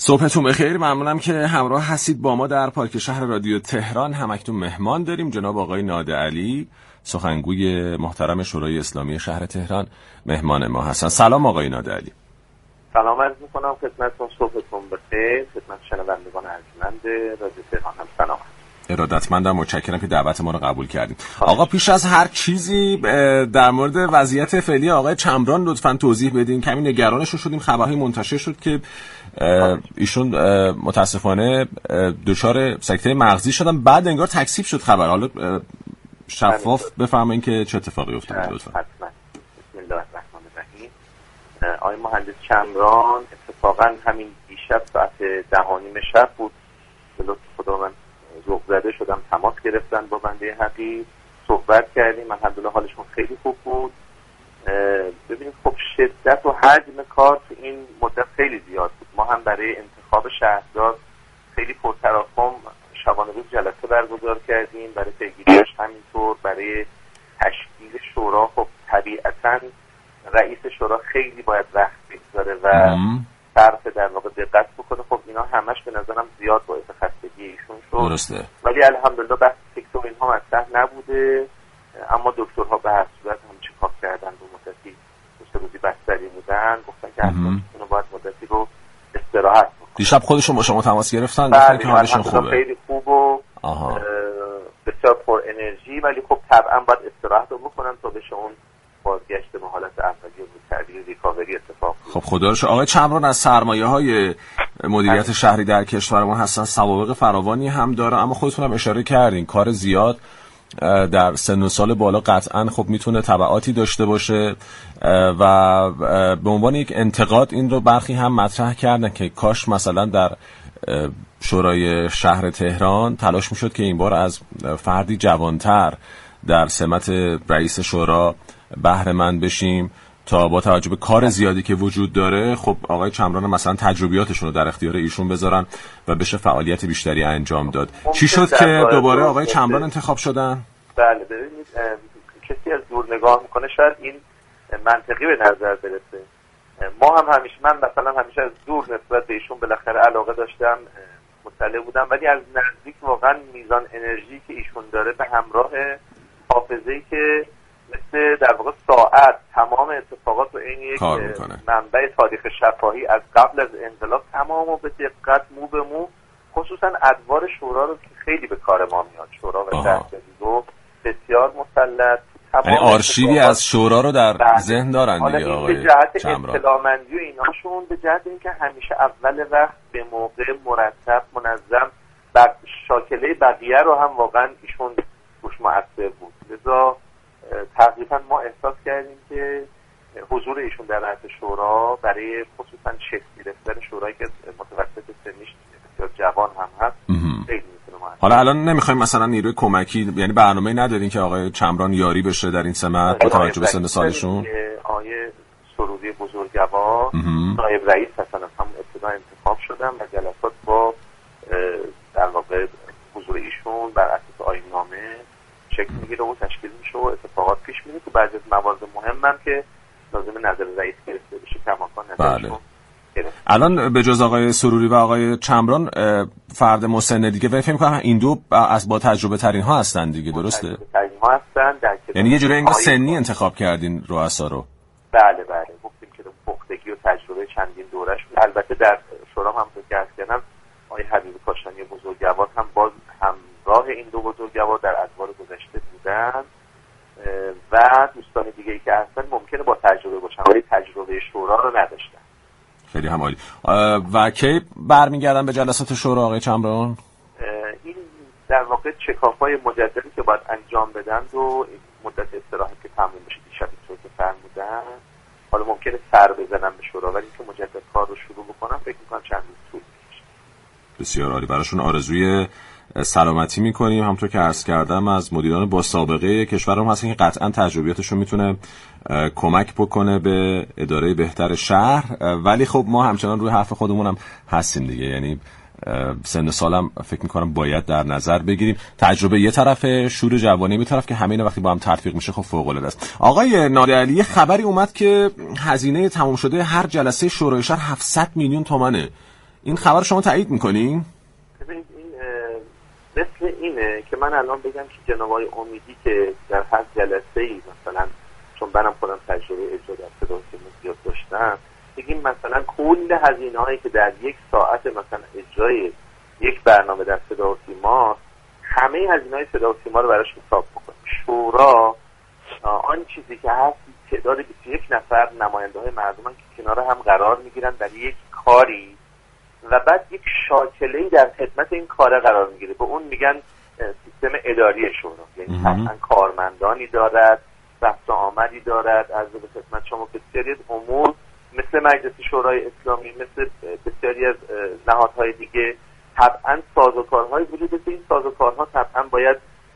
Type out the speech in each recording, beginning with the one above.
صبحتون بخیر. ممنونم که همراه هستید با ما در پارک شهر رادیو تهران. همکنون مهمان داریم جناب آقای نادعلی، سخنگوی محترم شورای اسلامی شهر تهران مهمان ما هستن. سلام آقای نادعلی. سلام عرض می‌کنم خدمتتون. صبحتون بخیر. خدمت شنوندگان ارجمند رادیو تهران هم سلام. ارادتمندم، متشکرم که دعوت ما رو قبول کردیم. آقا پیش از هر چیزی در مورد وضعیت فعلی آقای چمران لطفاً توضیح بدین. کمی نگرانشون شدیم، خبرهای منتشر شد که ایشون متاسفانه دچار سکته مغزی شدن، بعد انگار تکذیب شد خبر. حالا شفاف بفرمایید که چه اتفاقی افتاد لطفاً. حتما. بسم الله الرحمن الرحیم. آقای مهندس چمران اتفاقاً همین دیشب ساعت 10:30 شب بود به لطف خدا من ذوق زده شدم، تماس گرفتن با بنده حقیق، صحبت کردیم، الحمدلله حالشون خیلی خوب بود. ببینید خب شدت و حجم کار تو این مدت خیلی زیاد بود. ما هم برای انتخاب شهردار خیلی پرتراکم شبانه روز جلسه برگزار کردیم، برای پیگیریش همینطور، برای تشکیل شورا خب طبیعتاً رئیس شورا خیلی باید وقت بگذاره و صرف در واقع دقت بکنه. خب اینا همش به نظرم زیاد باعث خستگی ایشون شد. درسته. ولی الحمدلله بحث فکر و اینها مطرح نبوده، اما دکترها به هر صورت هم چکاپ کردن، به مدتی روزی بستری بودن، گفتن که حتما اینو باید مدتی رو استراحت بکنن. دیشب خودشون با شما تماس گرفتن گفتن که حالشون خوبه، خیلی خوب و بسیار پر انرژی، ولی خب طبعا باید استراحت رو بکنن تا بشه اون بازگشت به حالت اولیه و تعبیر ریکاوری اتفاق بیفته. خب خدا رو شکر. آقای چمران از سرمایه‌های مدیریت شهری در کشورمون هستن، سوابق فراوانی هم داره، اما خودتون هم اشاره کردین کار زیاد در سن و سال بالا قطعا خب میتونه تبعاتی داشته باشه و به عنوان یک انتقاد این رو برخی هم مطرح کردن که کاش مثلا در شورای شهر تهران تلاش میشد که این بار از فردی جوانتر در سمت رئیس شورا بهره مند بشیم تا با توجه به کار زیادی که وجود داره خب آقای چمران مثلا تجربیاتشون رو در اختیار ایشون بذارن و بشه فعالیت بیشتری انجام داد. چی شد که دوباره آقای چمران انتخاب شدن؟ بله ببینید کسی از دور نگاه میکنه شاید این منطقی به نظر برسه. ما هم من مثلا همیشه از دور نسبت به ایشون بالاخره علاقه داشتم، مطلع بودم، ولی از نزدیک واقعا میزان انرژی که ایشون داره به همراه حافظه‌ای که مثل در واقع ساعت تمام اتفاقات رو این یک منبع تاریخ شفاهی از قبل از انقلاب تمام و به دقت مو به مو، خصوصا ادوار شورا رو که خیلی به کار ما میاد، شورا و شهرداری رو بسیار مسلط، یعنی آرشیوی از شورا رو در ذهن دارن دیگه آقای به جهت اطلاع‌مندی و ایناشون، به جهت اینکه همیشه اول وقت به موقع مرتب منظم شاکله بقیه رو هم واقعا ایشون روش مؤثر بود. لذا تقریبا ما احساس کردیم که حضور ایشون در رأس شورا برای خصوصا شکل گرفتن شورایی که متوسط سنیش بسیار جوان هم هست خیلی میتونه. حالا الان نمیخوایم مثلا نیروی کمکی، یعنی برنامه‌ای ندارین که آقای چمران یاری بشه در این سمت با توجه به سن سالشون؟ آقای سرودی بزرگوار نایب رئیس هستن، هم ابتدا انتخاب شدن و جلسات با در واقع حضور ایشون بر اساس آیین‌نامه شکل میگیره و تشکیل میشه و اتفاقات پیش میره. تو بعضی از موارد مهم هم که لازم نظر رئیس گرفته بشه کماکان نظرشون گرفته. الان به جز آقای سروری و آقای چمران فرد مسن دیگه فکر می‌کنم این دو از با تجربه ترین ها هستن دیگه، درسته؟ تجربه ترین ها هستن، یعنی یه جوری انگار سنی انتخاب کردین رؤسا رو. بله گفتیم که پختگی و تجربه چندین دورش. البته در شورا هم ذکر کردم آقای حبیب کاشانی بزرگوار هم باز همراه این دو بزرگوار در ادوار گذشته بودن و دوستان دیگه‌ای که هستن ممکنه با تجربه باشن ولی تجربه شورا رو نداشتن. خیلی هم عالی. و کی برمیگردن به جلسات شورا آقای چمران؟ این در واقع چکاپ‌های مجددی که باید انجام بدن و مدت استراحت که تموم بشه دیشب اینطور که فرمودن، حالا ممکنه سر بزنن به شورا ولی که مجدد کار رو شروع بکنن فکر می‌کنم چند روز طول می‌کشه. بسیار عالی. براشون آرزوی سلامتی میکنیم. همونطور که عرض کردم از مدیران با سابقه کشورم هستن که قطعا تجربیاتشون میتونه کمک بکنه به اداره بهتر شهر، ولی خب ما همچنان روی حرف خودمون هم هستیم دیگه، یعنی سن سالم فکر میکنم باید در نظر بگیریم. تجربه یه طرف، شور جوانی یه طرف، که همه اینا وقتی با هم ترفیق میشه خب فوق العاده است. آقای نادعلی خبری اومد که هزینه تمام شده هر جلسه شورای شهر 700 میلیون تومانه. این خبر شما تایید میکنین؟ ببینید این مثل اینه که من الان بگم که جناب آقای امیدی که در هر جلسه‌ای مثلا چون منم خودم تجربه اجرا در صدا و سیما زیاد داشتم، بگیم مثلا کل هزینه‌هایی که در یک ساعت مثلا اجرای یک برنامه در صدا و سیما، همه هزینه‌های صدا و سیما رو براش حساب بکنیم. شورا آن چیزی که هست تعداد 21 نفر نماینده‌های مردمن که کنار هم قرار میگیرن برای یک کاری و بعد یک شاکله‌ای در خدمت این کار قرار میگیره. به اون میگن سیستم اداری شورا. یعنی مثلا کارمندانی دارد، رفت و آمدی دارد، عرض به خدمت شما که بسیاری از امور مثل مجلس شورای اسلامی، مثل بسیاری از نهادهای دیگه طبعا سازوکارهای وجود داره. این سازوکارها طبعا باید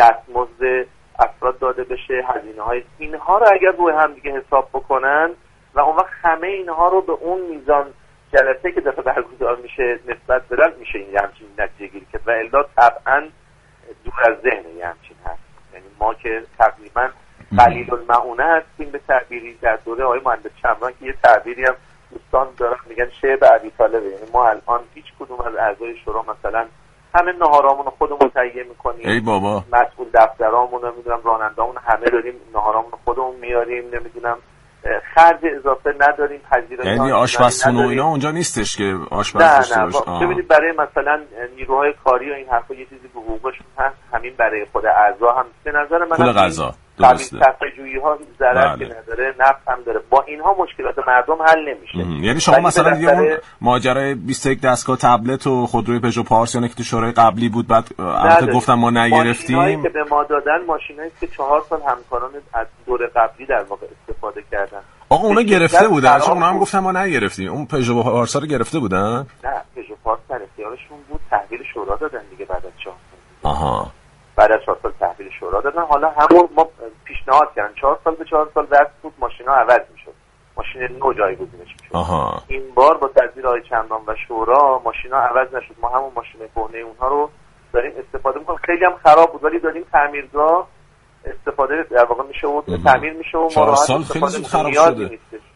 دستمزد افراد داده بشه، هزینه‌های اینها رو اگر روی هم دیگه حساب بکنن و اون وقت همه اینها رو به اون میزان جلسه که دفعه برگزار میشه نسبت بدن، میشه این همچین نتیجه گیری کرد و الا طبعا دور از ذهن یه همچین هست. یعنی ما که تقریبا قلیل المعونه هستیم به تعبیری در دوره آقای مهندس چمران که یه تعبیری هم دوستان دارن میگن شعب ابی طالبه. یعنی ما الان هیچ کدوم از اعضای شورا مثلا همه نهارامون رو خودمون تهیه میکنیم، ای بابا، مسئول دفترامون رو نمیدونم راننده‌مون همه داریم نهارامون رو خودمون میاریم، نمیدونم خرج اضافه نداریم، پذیرایی یعنی آشپزخونه و اینا اونجا نیستش که آشپز داشته باشه. ببینید برای مثلا نیروهای کاری و این حرفا یه چیزی به حقوقشون هست، همین برای خود اعضا هم به نظر من پول غذا درسته، صفحه‌جویی ها ضرر که نداره، نفع هم داره. با اینها مشکلات مردم حل نمیشه. یعنی شما مثلا دیگه اون ماجرای 21 دستگاه تبلت و خودروی پژو پارسیون که تو شورای قبلی بود بعد البته گفتم ما نگرفتیم، ماشینایی که به ما دادن ماشینایی که 4 سال همکاران از دور قبلی در واقع استفاده کردن. آقا اونا گرفته بودن؟ چون اونا هم گفتن ما نگرفتیم. اون پژو پارسا رو گرفته بودن؟ نه، پژو پارس در اختیارشون بود، تحویل شورا دادن دیگه بعد از 4 سال. آها، بعد از 4 سال تحویل شورا دادن. حالا همون ما پیشنهاد کردن 4 سال به 4 سال وقت بود ماشینا عوض میشد، ماشین نو جایگزینش میشد. آها، این بار با تدبیر آقای چمران و شورا ماشینا عوض نشد، ما همون ماشین کهنه اونها رو داریم استفاده میکنیم. خیلی هم خراب بود ولی داریم تعمیرگاه استفاده در واقع میشه و تعمیر میشه و 4 سال خیلی زود خراب شده.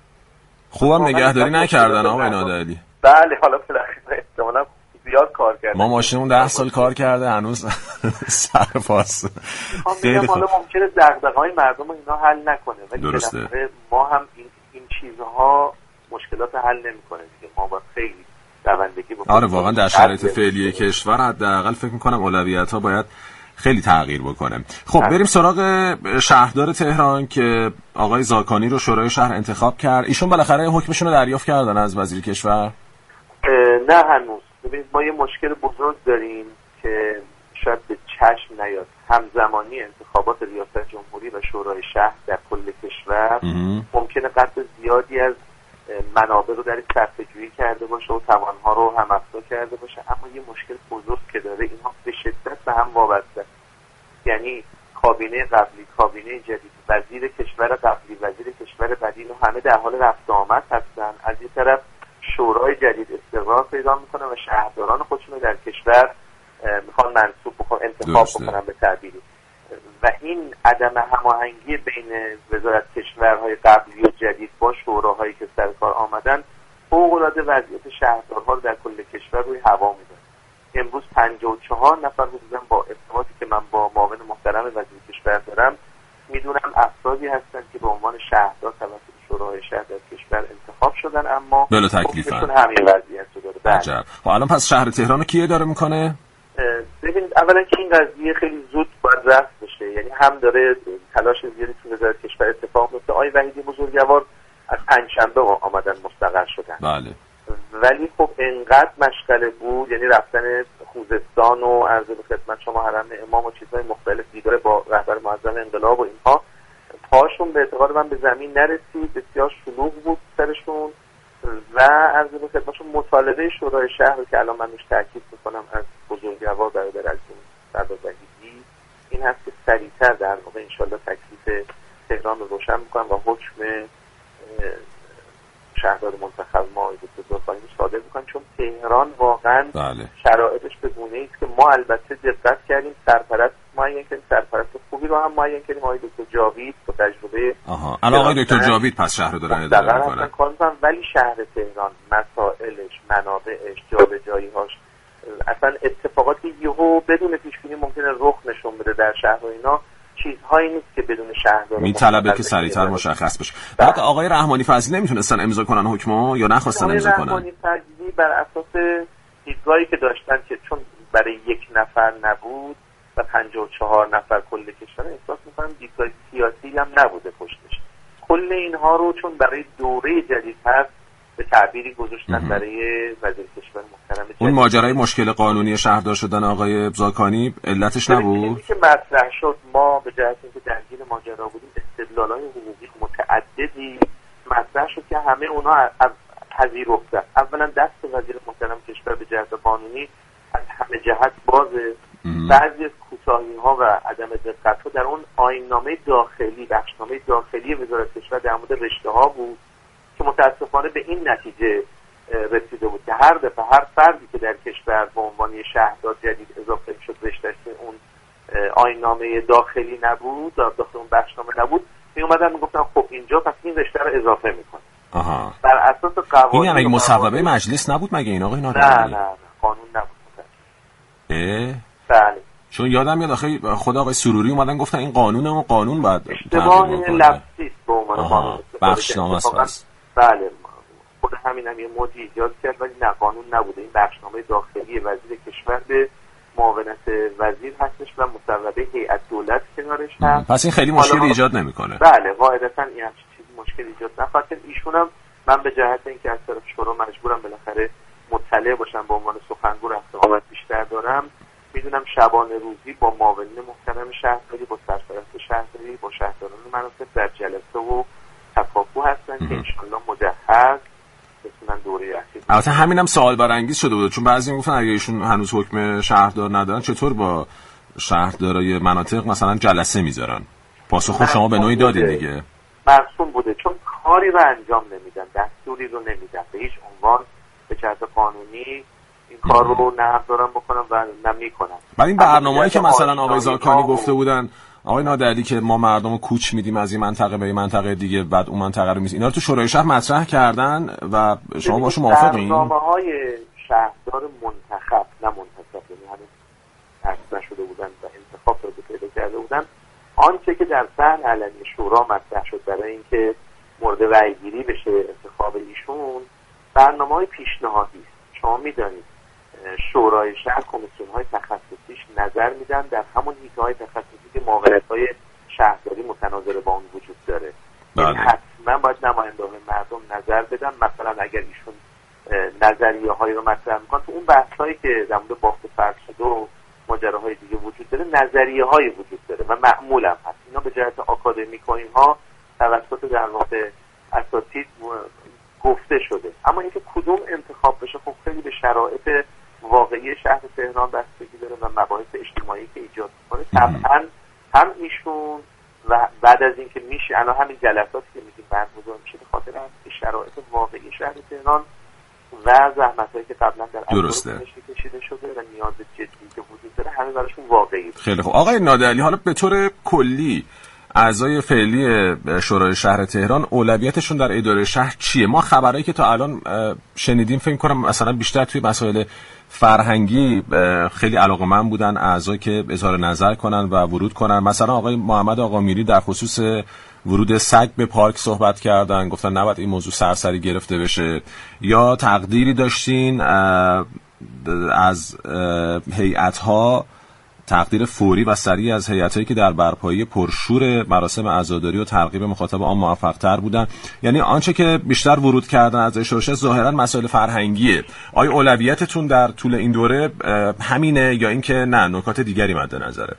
خوبم نگهداری نکردن آقای نادری. بله، حالا بالاخره احتمالاً زیاد کار کرده. ما ماشینمون 10 سال کار کرده هنوز سرپاس. خیلی حالا ممکنه دغدغه‌های مردم اینا حل نکنه ولی درسته ما هم این چیزها مشکلات حل نمیکنه دیگه. ما با خیلی دوندگی بکنیم. آره واقعا در شرایط فعلی کشور حداقل فکر می‌کنم اولویت‌ها باید خیلی تغییر بکنه. خب بریم سراغ شهردار تهران که آقای زاکانی رو شورای شهر انتخاب کرد. ایشون بالاخره حکمشون رو دریافت کردن از وزیر کشور؟ نه هنوز. ببینید ما یه مشکل بزرگ داریم که شاید به چشم نیاد. همزمانی انتخابات ریاست جمهوری و شورای شهر در کل کشور ممکنه قطع زیادی از منابع رو در صرفه‌جویی کرده باشه و توانها رو هم افزا کرده باشه، اما یه مشکل بزرگ که داره اینها به شدت به هم وابسته. یعنی کابینه قبلی، کابینه جدید، وزیر کشور قبلی، وزیر کشور بعدی همه در حال رفت و آمد هستن. از این طرف شورای جدید استقرار پیدا میکنه و شهرداران خودشون رو در کشور میخوان منصوب بکنن، انتخاب بکنن به تعبیری. و این عدم هماهنگی بین وزارت کشورهای قبلی و جدید با شوراهایی که سر کار آمدن فوق‌العاده وضعیت شهردارها رو در کل کشور روی هوا می‌ذاره. امروز 54 نفر حدوداً با ارتباطی که من با معاون محترم وزیر کشور دارم میدونم افرادی هستن که به عنوان شهردار توسط شورای شهر در کشور انتخاب شدن اما بلا تکلیفن. همین وضعیت رو داره. عجب. خب الان پس شهر تهران کی اداره میکنه؟ ببینید اولا که این قضیه خیلی زود باید رفت بشه، یعنی هم داره تلاش زیادی تو وزارت کشور اتفاق میفته. آقای وحیدی بزرگوار از پنجشنبه آمدن مستقر شدن. بله. ولی خب انقدر مشغله بود، یعنی رفتن خوزستان و عرض به خدمت شما حرم امام و چیزهای مختلف، دیدار با رهبر معظم انقلاب و اینها، پاشون به اعتقاد من به زمین نرسید، بسیار شلوغ بود سرشون و عرض به خدمتشون مطالبه شورای شهر که الان من روش تاکید میکنم از بزرگوار برادر عزیزم سردار وحیدی این هست که سریعتر در واقع انشالله تکلیف تهران رو روشن میکنن و حکم شهردار منتخب ما آقای دکتر زاکانی رو صادر میکنن، چون تهران واقعا شرایطش گونه‌ای است که ما البته دقت کردیم سرپرست معین کردیم، سرپرست خوبی رو هم معین کردیم، آقای دکتر جاوید با تجربه. الان آقای دکتر جاوید پس شهر رو دارن اداره می‌کنن. ولی شهر تهران مسائلش، منابعش، جابجایی‌هاش، اصلا اتفاقاتی یهو بدون پیش‌بینی ممکنه رخ نشون بده در شهر و اینا، چیزهایی نیست که بدون شهردار میطلبه که سریعتر مشخص بشه. بعد آقای رحمانی فضلی نمیتونستن امضا کنن حکمو یا نخواستن امضا کنن؟ رحمانی فضلی بر اساس دیدگاهی که داشتن که چون برای یک نفر نبود و 54 نفر کل کشور، احساس می‌کنم دیدگاه سیاسی هم نبوده پشتش. کل اینها رو چون برای دوره جدید هست به تعبیری گذاشتن برای وزیر کشور محترم جدید. اون ماجرای مشکل قانونی شهردار شدن آقای زاکانی علتش نبود؟ چیزی که مطرح شد، ما به جهت اینکه درگیر ماجرا بودیم استدلال‌های حقوقی متعددی مطرح شد که همه اونها پذیرفتن. اولا دست وزیر محترم کشور به جهت قانونی از همه جهت بازه. بعضی از کوتاهی‌ها و عدم دقت‌ها در اون آیین‌نامه داخلی، بخشنامه داخلی وزارت کشور در مورد رشته‌ها بود که متاسفانه به این نتیجه رسیده بود که هر دفعه هر فردی که در کشور به عنوان شهردار جدید اضافه شد رشته‌اش اون آیین‌نامه داخلی نبود، داخل اون بخشنامه نبود، میومدن میگفتن خب اینجا پس این رشته رو اضافه میکنه. بر اساس قوانین. این مصوبه مجلس نبود مگه این آقای نادری؟ نه قانون نبود. بله. چون یادم میاد آخه خود آقای سروری اومدن گفتن این قانونه و قانون بعد اشتباه لفظی به عنوان قانون بخشنامه است. بله خود همین هم یه موجی ایجاد کرد ولی نه قانون نبوده. این بخشنامه داخلی وزیر کشور به معاونت وزیر هستش و مصوبه هیئت دولت کنارش هست. پس این خیلی مشکلی ایجاد نمیکنه. بله قاعدتا این همچین چیزی مشکل ایجاد نخواهد. ایشونم من به جهت اینکه از طرف شورا مجبورم بالاخره مطلع باشم به عنوان سخنگو رفت بیشتر دارم، میدونم شبانه روزی با معاونین محترم شهرداری، با سرپرست شهرداری، با شهرداران مناطق در جلسه و تفاهم هستن که انشالله مجهز بتونن دوره اخیر. البته همینم سوال برانگیز شده بود چون بعضی میگفتن اگه ایشون هنوز حکم شهردار ندارن چطور با شهردارای مناطق مثلا جلسه میذارن؟ پاسخ شما به نوعی دادید دیگه. مرسوم بوده چون کاری رو انجام نمیدن، دستوری رو نمیدن، به هیچ عنوان به جهت قانونی این کار رو نه حق دارن بکنن و نه میکنن. ولی این برنامه‌ای که مثلا آقای زاکانی گفته بودن آقای نادری که ما مردم رو کوچ میدیم از این منطقه به این منطقه دیگه بعد اون منطقه رو اینا رو تو شورای شهر مطرح کردن و شما باشون موافقین؟ برنامه‌های شهردار منتخب نه منتخب، یعنی هنوز تصویب نشده بودن و انتخاب رو پیدا کرده بودن، آنچه که در صحن علنی شورا مطرح شد برای اینکه مورد رأی‌گیری بشه انتخاب ایشون، برنامه‌های پیشنهادی است. شما می‌دانید شورای شهر کمیسیون‌های تخصصیش نظر میدن در همون حیطه‌های تخصصی که معاونت‌های شهرداری متناظر با اون وجود داره. یعنی حتما باید نمایندگان مردم نظر بدن. مثلا اگر ایشون نظریه‌هایی رو مطرح می‌کنن تو اون بحث‌هایی که در مورد بافت فرض شده و ماجراهای دیگه وجود داره، نظریه‌هایی وجود داره و معمول هم هست. اینا به جهت آکادمیک و اینها توسط در واقع اساتید گفته شده. اما اینکه کدوم انتخاب بشه خب خیلی به شرایط واقعی شهر تهران بستگی داره و مباحث اجتماعی که ایجاد می‌کنه. طبعا هم ایشون و بعد از اینکه میشه الان همین جلساتی که میگیم برگزار میشه به خاطر شرایط واقعی شهر تهران و زحمتایی که قبلا در درسته کشیده شده و نیاز جدی که وجود داره همه براشون واقعی. خیلی خوب آقای نادری، حالا به طور کلی اعضای فعلی شورای شهر تهران اولویتشون در اداره شهر چیه؟ ما خبرایی که تا الان شنیدیم فکر کنم مثلا بیشتر توی مسائل فرهنگی خیلی علاقه‌مند بودن اعضا که اظهار نظر کنن و ورود کنن. مثلا آقای محمد آقامیری در خصوص ورود سگ به پارک صحبت کردن، گفتن نباید این موضوع سرسری گرفته بشه. یا تقدیری داشتین از هیئت‌ها، تقدیر فوری و سریع از هیئتایی که در برپایی پرشور مراسم عزاداری و ترغیب مخاطب آن موفق‌تر بودن. یعنی آنچه که بیشتر ورود کردن از شورش ظاهرا مسائل فرهنگیه. آیا اولویتتون در طول این دوره همینه یا اینکه نه نکات دیگری مد نظره؟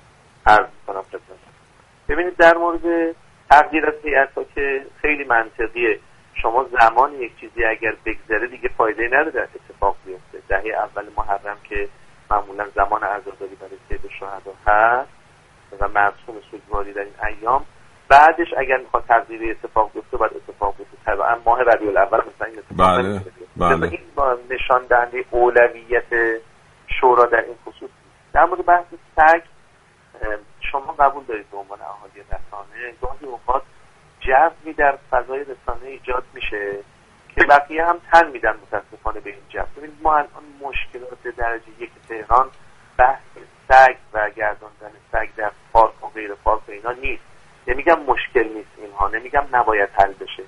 ببینید در مورد تقدیر از هیئت‌ها که خیلی منطقیه. شما زمان یک چیزی اگر بگذره دیگه فایده نداره اتفاق بیفته. دهه اول محرم که معمولا زمان عزاداری برای سید شهدا هست و مرسوم سوگواری در این ایام، بعدش اگر میخواد تغییری اتفاق بیفته باید اتفاق بیفته. طبعا ماه ربیع الاول مثلا این اتفاق بله. این نشان دهنده اولویت شورا در این خصوص. در مورد بحث سگ شما قبول دارید به عنوان اهالی رسانه گاهی اوقات جوی در فضای رسانه ایجاد میشه که بقیه هم تن میدن متاسفانه به این جو. ببینید ما الان مشکلات درجه یک تهران بحث سگ و گرداندن سگ در پارک و غیر پارک و اینا نیست. نمیگم مشکل نیست اینها، نمیگم نباید حل بشه،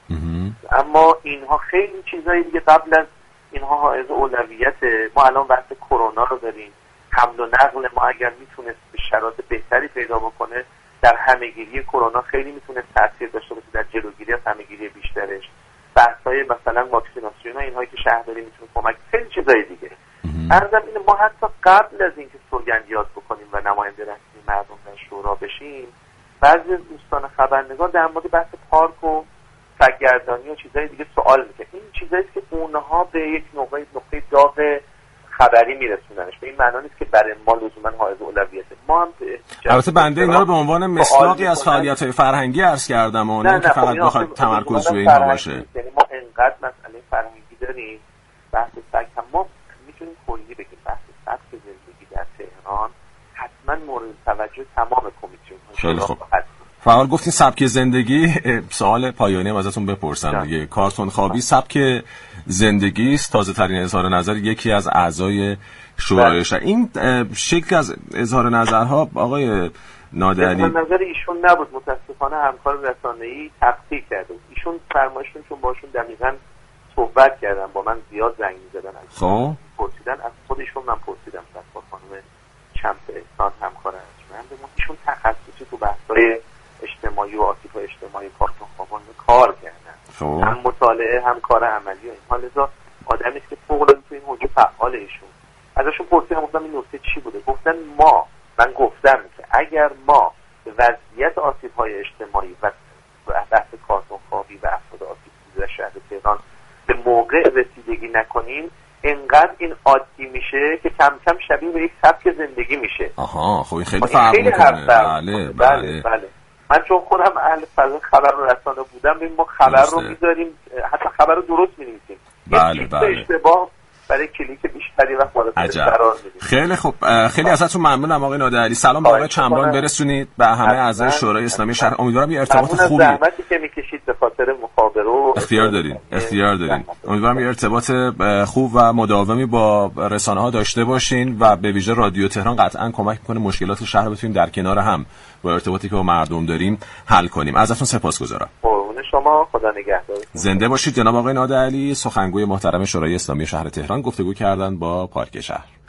اما اینها خیلی چیزایی دیگه قبل از اینها حائز اولویته. ما الان بحث کرونا رو داریم، حمل و نقل ما اگر میتونست به شرایط بهتری پیدا بکنه در همه‌گیری کرونا خیلی میتونه تاثیر داشته باشه در جلوگیری از همه‌گیری بیشترش. بحث‌های مثلا واکسیناسیون و اینهایی که شهرداری میتونه کمک، خیلی چیزای دیگه. عرضم اینه ما حتی قبل از اینکه سوگندیات بکنیم و نماینده رسمی مردم در شورا بشیم، بعضی از دوستان خبرنگار در مورد بحث پارک و سگگردانی و چیزای دیگه سوال میکنه. این چیزایی که اونها به یک نقطه داغ خبری میرسوننش، به این معنا نیست که برای ما لزوما حائز اولویته. ما هم البته بنده اینا رو به عنوان مصداقی از فعالیت‌های فرهنگی عرض کردم و نه که فقط بخواد تمرکز روی اینها باشه. یعنی ما انقدر مسئله فرهنگی داریم، بحث سگ هم ما میتونیم کلی بگیم بحث سبک زندگی در تهران حتما مورد توجه تمام کمیسیون. خیلی خوب. فعال گفتین سبک زندگی، سوال پایانی ازتون بپرسم دیگه. کارتون خوابی سبک زندگی است. تازه ترین اظهار نظر یکی از اعضای شورای شهر. این شکل از اظهار نظرها آقای نادری اظهار نظر ایشون نبود، متاسفانه همکار رسانه‌ای تقصیر کرده. ایشون فرمایشتون چون باشون دقیقاً صحبت کردم، با من زیاد زنگ می‌زدن، خب پرسیدن از خودشون، من پرسیدم از خانم شمس احسان همکار ارجمند، ایشون تخصصی تو بحث‌های اجتماعی و آسیب‌های اجتماعی کارتون خوابان کار کردن، هم مطالعه هم کار عملی و اینها. لذا آدمی است که فوق‌العاده تو این حوزه فعال. ایشون ازشون پرسیدم گفتم این نکته چی بوده؟ گفتن من گفتم که اگر ما به وضعیت آسیب‌های اجتماعی و بحث کارتون خوابی و افراد آسیب دیده در شهر تهران به موقع رسیدگی نکنیم، انقدر این عادی میشه که کم کم شبیه به یک سبک زندگی میشه. آها، خب این خیلی فرق میکنه. بله. من چون خودم اهل فضای خبر و رسانه بودم، ببین ما خبر رو میذاریم، حتی خبر رو درست می‌نویسیم. بله. اشتباه برای کلیک بیشتری وقت بالاتر قرار میدیم. خیلی خوب، خیلی ازتون ممنونم آقای نادری. سلام به آقای چمران برسونید به همه اعضای شورای اسلامی شهر. امیدوارم یه ارتباط خوبی زحمتی که میکشید به خاطر مخابره و اختیار دارین. امیدوارم یه ارتباط خوب و مداومی با رسانه‌ها داشته باشین و به ویژه رادیو تهران قطعاً کمک می‌کنه مشکلات شهر بتونیم در کنار هم با ارتباطی که با مردم داریم حل کنیم. ازتون سپاسگزارم. قربون شما، خدا نگهدار. زنده باشید. جناب آقای نادری، سخنگوی محترم شورای اسلامی شهر تهران، گفتگو کردن با پارک شهر.